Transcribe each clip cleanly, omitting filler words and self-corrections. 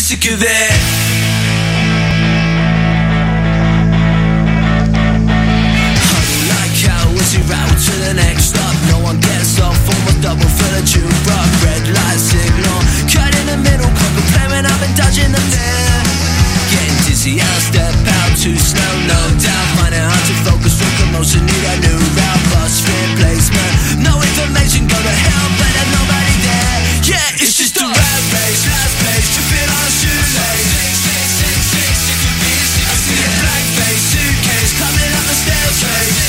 sick of it. To the next stop, no one gets off. Almost double for the jukebox. Red light signal, cut in the middle. Contemplate when I've been dodging the fear. Getting dizzy, I'll step out too slow, no doubt. Find it hard to focus from commotion. Need a new route, bus replacement. No information, go to hell, but there's nobody there. Yeah, it's just a rat race, last place, tripping on a shoelace. I see a black face, suitcase coming up the staircase.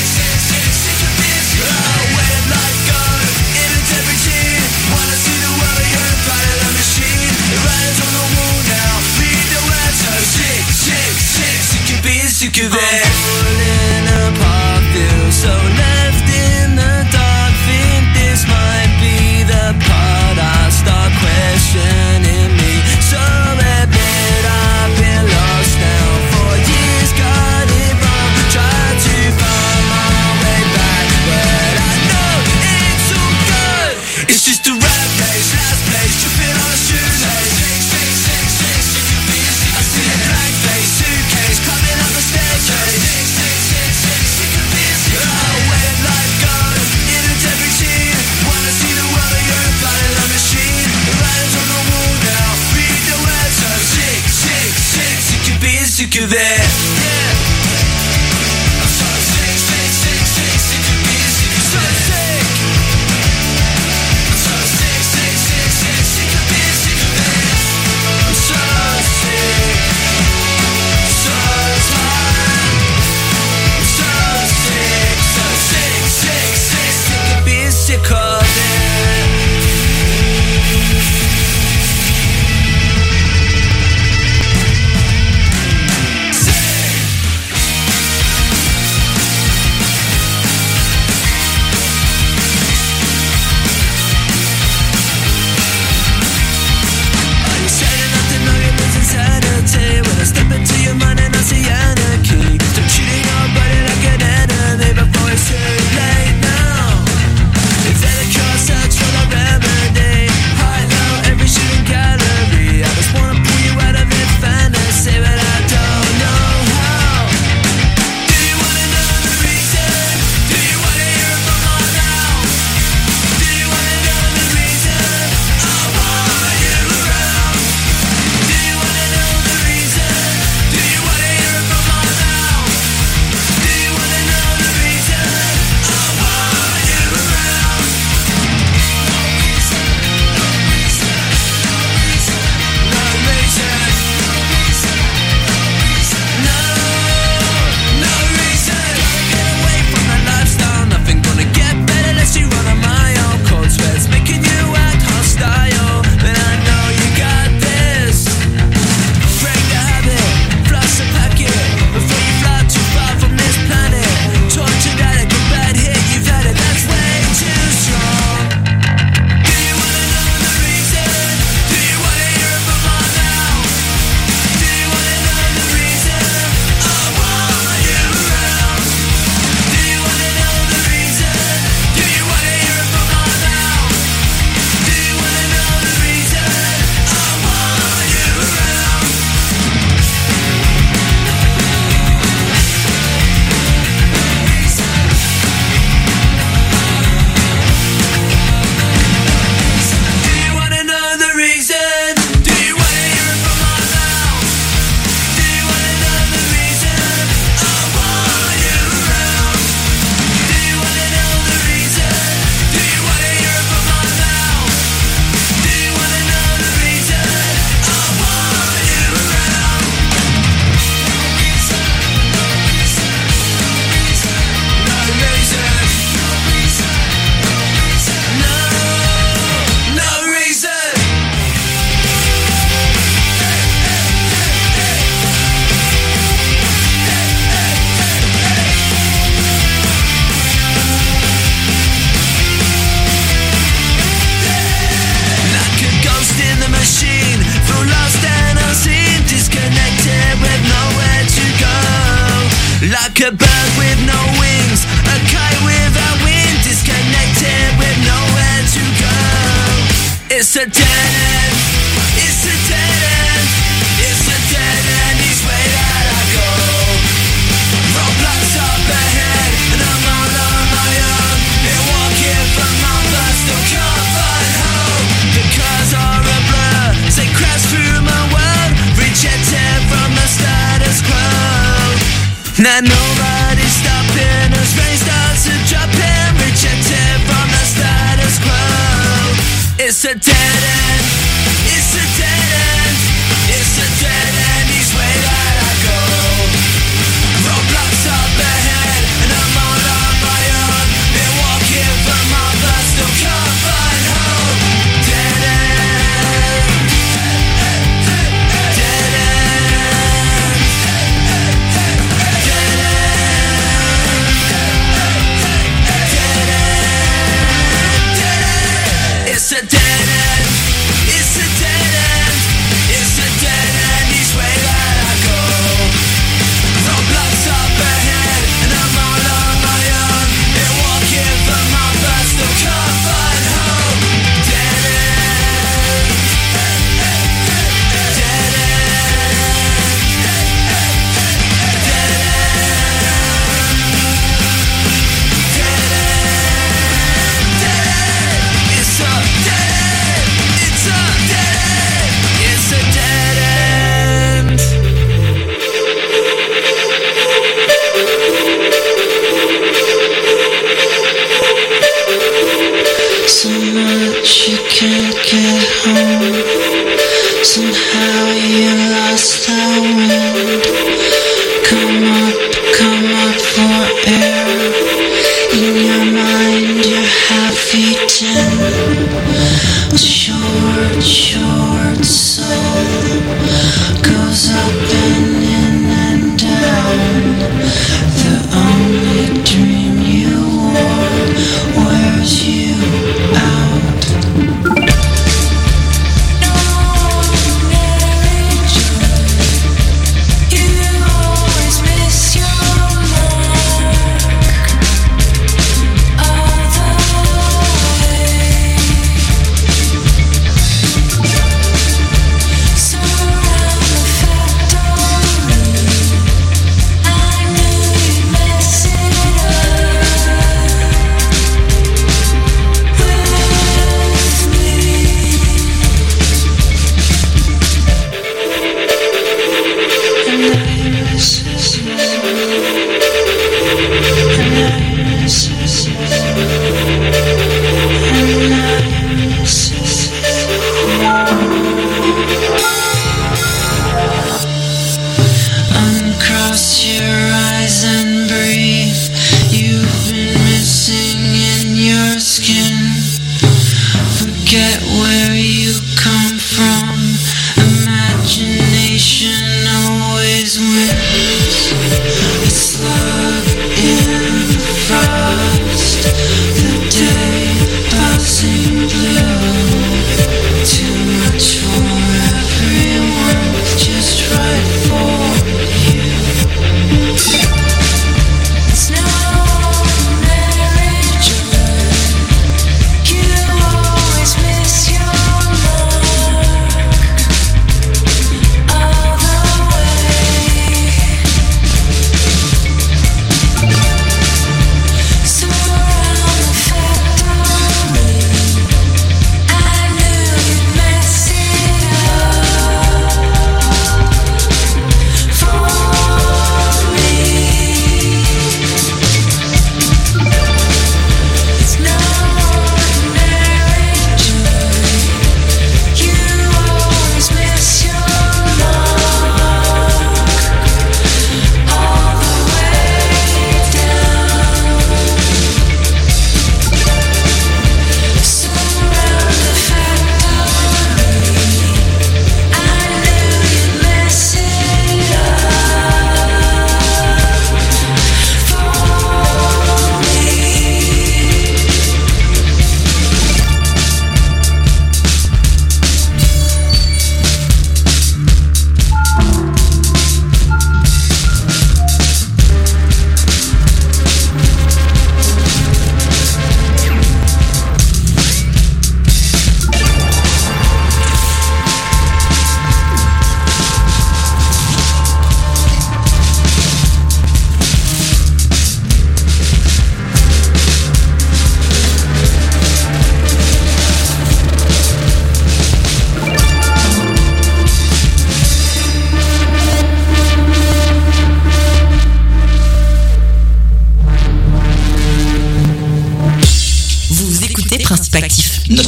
Sick of it. I'm falling apart, feel so left in the dark. Think this might be the part I start questioning me. So admit I've been lost now for years, got it wrong. Tried to find my way back, but I know it's all good. It's just a rat race, last place, tripping on a shoelace. I see a black face, suitcase coming up the staircase. Oh, where did life go? In a every scene. Wanna see the world of your body, the machine. The writers on the wall now. Read the words so sick, sick, sick. Sick of being sick of it. Yeah. I'm so sick, sick, sick, sick. Sick of being sick of it. So sick. I'm so sick, sick, sick, sick. Sick of being sick of it. I'm so sick. So tired. I'm so sick, so sick, sick, sick. Sick of being sick of it. Are you saying nothing? No, you're losing sanity. When I step into your mind and I see anarchy. Stop treating your body like an enemy before it's too late now. If they're the cure, search for the remedy. High, low, every shooting gallery. I just wanna pull you out of your fantasy, but I don't know how. Do you wanna know the reason? Do you wanna hear it from all now? Do you wanna know the reason? I want you around. Do you wanna know the reason? Do you wanna hear it from all now? Do you wanna know the reason? I want you around. No reason, no reason, no reason, no reason, no reason, no reason, no, no reason. Gotta get away from that lifestyle. Nothing gonna get better unless you run on my own. Cold sweats making you act hostile, but I know you got this. Break the habit, flush the packet before you fly too far from this planet. Tortured addict, a bad hit, you've had it, that's way too strong. Do you wanna know the reason? Do you wanna hear it from all now? Do you wanna know the reason? I want you around. Do you wanna know the reason? Do you wanna hear it from all now? Do you wanna know the reason? I want you around. Do you wanna know the reason? Do you wanna hear it from all now? Do you wanna know the reason? I want you around. Do you wanna know the reason? Do you wanna hear it from all now? Do you wanna know the reason? I want you around. No reason, no reason, no reason, no reason, no reason, no reason, no, no reason. Like a ghost in the machine, feel lost and unseen, disconnected with nowhere to go. Like a bird with no wings, a kite without wind, disconnected with nowhere to go. It's a dead end, it's a dead end. Now nobody's stopping us, rain starts to drop in, rejected from the status quo. It's a dead end, it's a dead end, it's a dead end each way that I go. Roadblocks up ahead and I'm all on my own. Been walking for months but still can't find home. Dead end, dead end, dead end. It's a dead end, it's a dead end, it's a dead end each way that I go. Roadblocks up ahead and I'm all on my own. Been walking for months but still can't find home. Dead end, dead end, dead end. It's a dead end, it's a dead end, it's a dead end. So much you can't get home. Somehow you lost the wind. Come up for air. In your mind you're half eaten. A short soul goes up and in and down. The only dream you wore wears you out. You always miss your mark. Other way. Surround the fact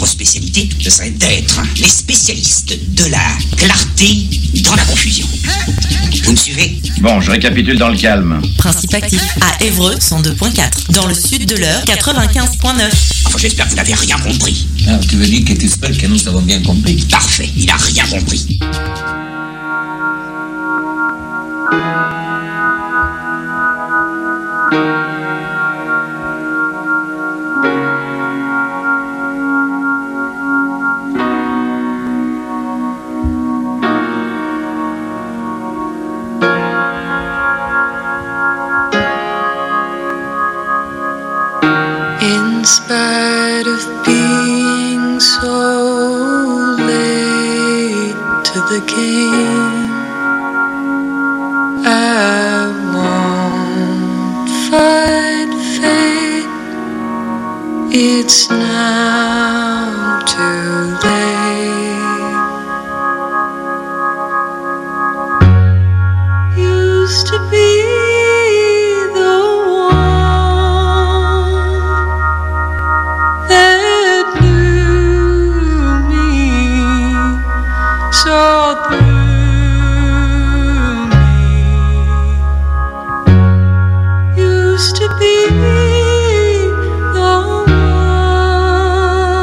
Votre spécialité, ce serait d'être les spécialistes de la clarté dans la confusion. Vous me suivez? Bon, je récapitule dans le calme. Principe actif à Évreux 102.4. Dans le sud de l'Eure 95.9. Enfin, j'espère que vous n'avez rien compris. Ah, tu veux dire que tu espères que nous avons bien compris? Parfait, il n'a rien compris. In spite of being so late to the game, I won't fight fate. It's now too late. Used to be the one that knew me, saw through me. Used to be the one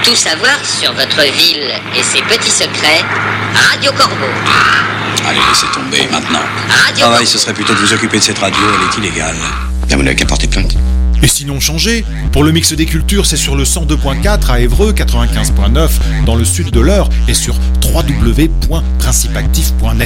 Tout savoir sur votre ville et ses petits secrets, Radio Corbeau. Allez, laissez tomber maintenant. Radio Travail, Corbeau. ce serait plutôt de vous occuper de cette radio, elle est illégale. Bien, vous n'avez qu'à porter plainte. Et sinon changé, pour le mix des cultures, c'est sur le 102.4 à Évreux, 95.9 dans le sud de l'Eure et sur www.principactif.net.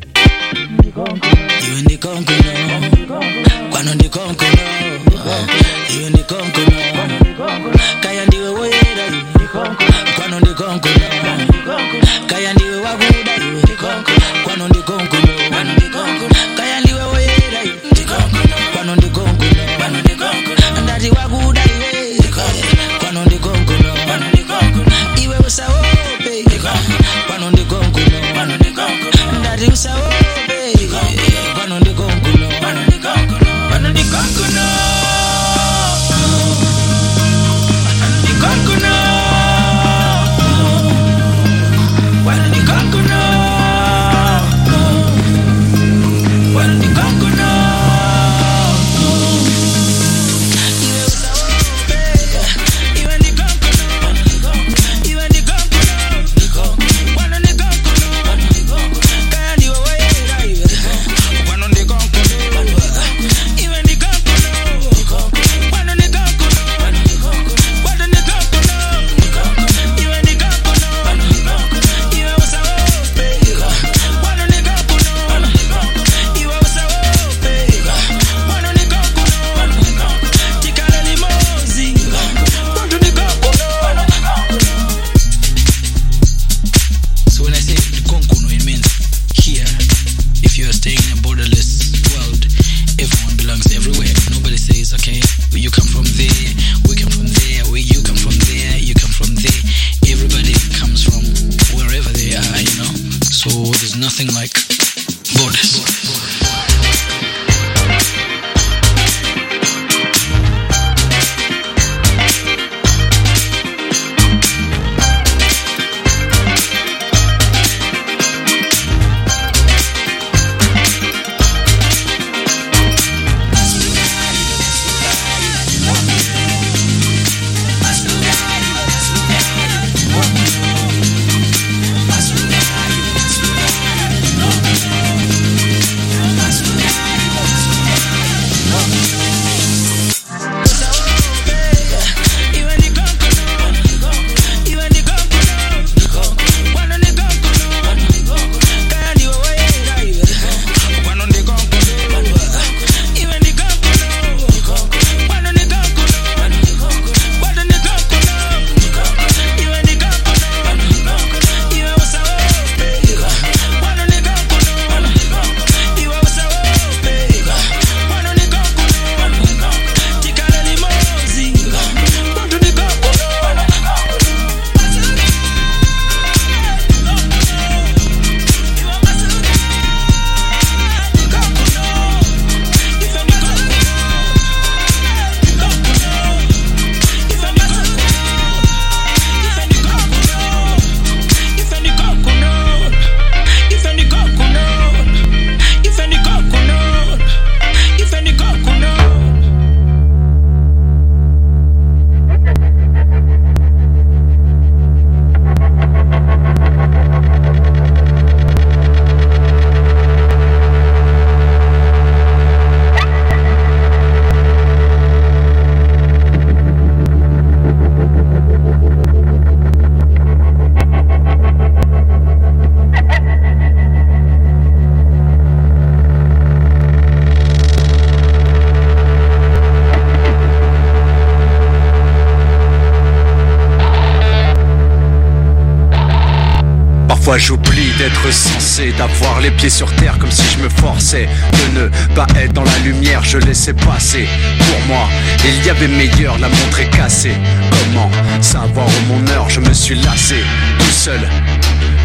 Parfois j'oublie d'être censé, d'avoir les pieds sur terre comme si je me forçais de ne pas être dans la lumière, je laissais passer. Pour moi, il y avait meilleur, la montre est cassée. Comment savoir où mon heure, je me suis lassé, tout seul,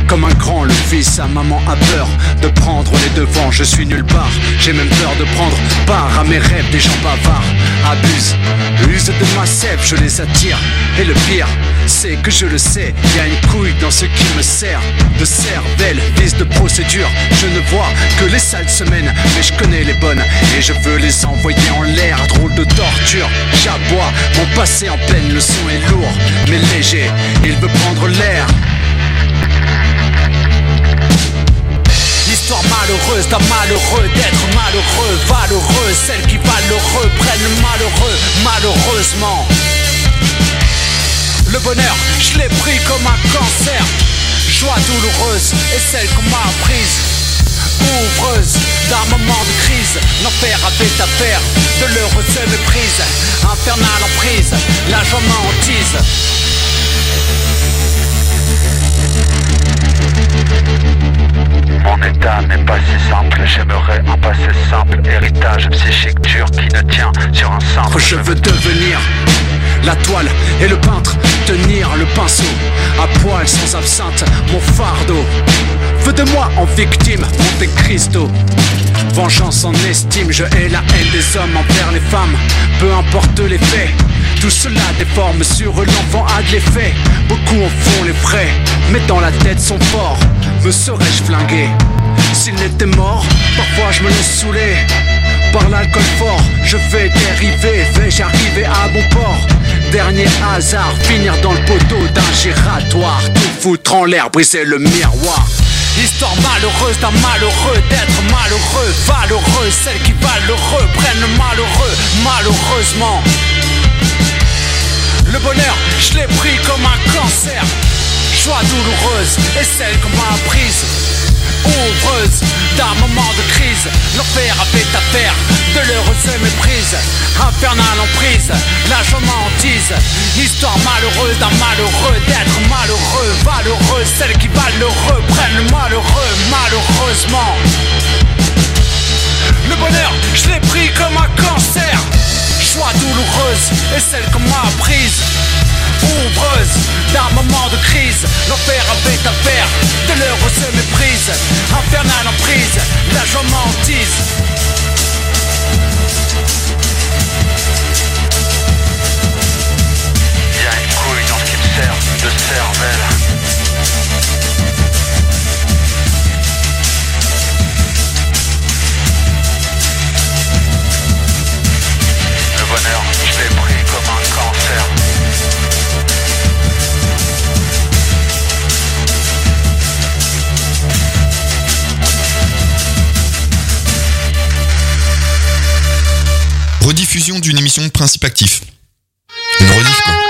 Comme un grand, le fils, sa maman a peur de prendre les devants. Je suis nulle part, j'ai même peur de prendre part à mes rêves. Des gens bavards abusent, usent de ma sève, je les attire. Et le pire, c'est que je le sais, y a une couille dans ce qui me sert de cervelle, vice de procédure. Je ne vois que les sales semaines, mais je connais les bonnes et je veux les envoyer en l'air. Drôle de torture, j'aboie, mon passé en peine, le son est lourd mais léger, il veut prendre l'air. Histoire malheureuse d'un malheureux, d'être malheureux, valeureux. Celles qui valent l'heureux prennent le malheureux, malheureusement. Le bonheur, je l'ai pris comme un cancer. Joie douloureuse est celle qu'on m'a apprise. Ouvreuse d'un moment de crise. L'enfer avait affaire de l'heureuse méprise. Infernale emprise, la joie m'hantise. Mon état n'est pas si simple, j'aimerais un passé simple. Héritage psychique dur qui ne tient sur un simple. Je veux devenir la toile et le peintre, tenir le pinceau à poil sans absinthe, mon fardeau. Feu de moi en victime, Monte Cristo. Vengeance en estime, je hais la haine des hommes envers les femmes. Peu importe les faits, tout cela déforme sur eux, l'enfant a de l'effet. Beaucoup en font les frais, mais dans la tête sont forts. Me serais-je flingué s'il n'était mort? Parfois je me laisse saouler par l'alcool fort. Je vais dériver, vais-je arriver à bon port? Dernier hasard, finir dans le poteau d'un giratoire. Tout foutre en l'air, briser le miroir. Histoire malheureuse d'un malheureux, d'être malheureux, valeureux. Celles qui valent l'heureux prennent le malheureux, malheureusement. Le bonheur, je l'ai pris comme un cancer. Joie douloureuse est celle qu'on m'a apprise. Ouvreuse d'un moment de crise. L'enfer avait affaire de l'heureuse méprise. Infernale emprise, la joie m'hantise. Histoire malheureuse d'un malheureux, d'être malheureux, valeureux. Celles qui valent l'heureux prennent le malheureux, malheureusement. Le bonheur, je l'ai pris comme un cancer. Joie douloureuse est celle qu'on m'a apprise. Ouvreuse d'un moment de crise. L'enfer avait affaire de l'heureuse méprise. Infernale emprise, la joie m'hantise. Y'a une couille dans ce qui me sert de cervelle. Le bonheur, je l'ai pris comme un cancer. Rediffusion d'une émission de Principe Actif. Une rediff, quoi.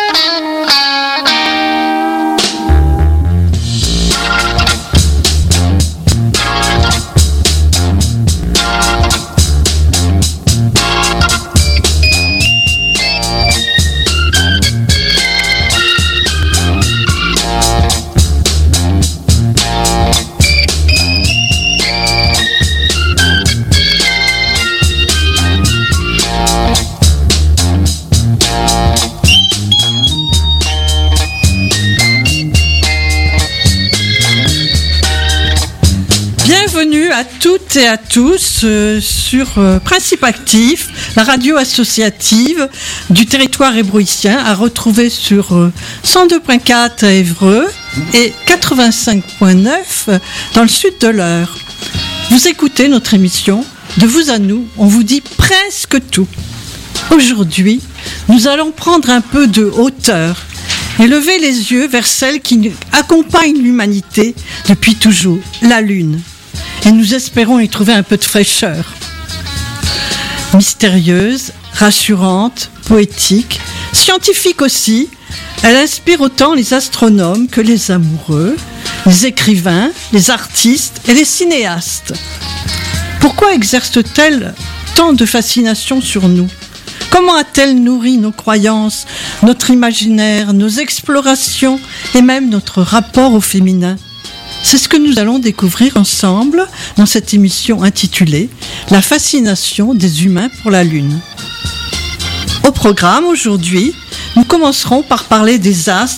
Bienvenue à toutes et à tous sur Principe Actif, la radio associative du territoire hébroïcien, à retrouver sur 102.4 à Évreux et 85.9 dans le sud de l'Eure. Vous écoutez notre émission De vous à nous, on vous dit presque tout. Aujourd'hui, nous allons prendre un peu de hauteur et lever les yeux vers celle qui accompagne l'humanité depuis toujours, la Lune. Et nous espérons y trouver un peu de fraîcheur. Mystérieuse, rassurante, poétique, scientifique aussi, elle inspire autant les astronomes que les amoureux, les écrivains, les artistes et les cinéastes. Pourquoi exerce-t-elle tant de fascination sur nous ? Comment a-t-elle nourri nos croyances, notre imaginaire, nos explorations et même notre rapport au féminin ? C'est ce que nous allons découvrir ensemble dans cette émission intitulée « La fascination des humains pour la Lune ». Au programme aujourd'hui, nous commencerons par parler des astres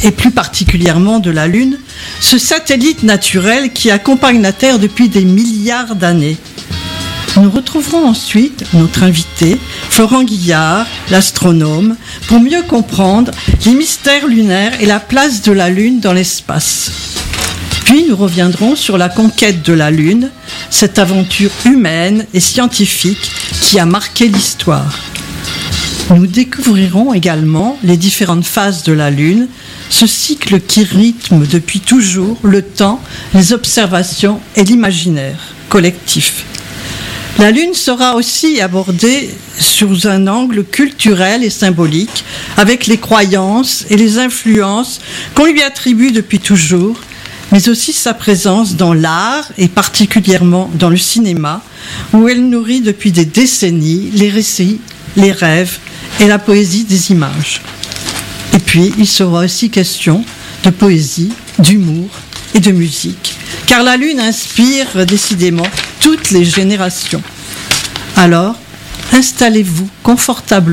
et plus particulièrement de la Lune, ce satellite naturel qui accompagne la Terre depuis des milliards d'années. Nous retrouverons ensuite notre invité, Florent Guillard, l'astronome, pour mieux comprendre les mystères lunaires et la place de la Lune dans l'espace. Puis nous reviendrons sur la conquête de la Lune, cette aventure humaine et scientifique qui a marqué l'histoire. Nous découvrirons également les différentes phases de la Lune, ce cycle qui rythme depuis toujours le temps, les observations et l'imaginaire collectif. La Lune sera aussi abordée sous un angle culturel et symbolique, avec les croyances et les influences qu'on lui attribue depuis toujours, mais aussi sa présence dans l'art et particulièrement dans le cinéma, où elle nourrit depuis des décennies les récits, les rêves et la poésie des images. Et puis, il sera aussi question de poésie, d'humour et de musique, car la Lune inspire décidément toutes les générations. Alors, installez-vous confortablement